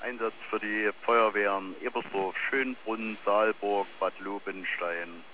Einsatz für die Feuerwehren Ebersdorf, Schönbrunn, Saalburg, Bad Lobenstein.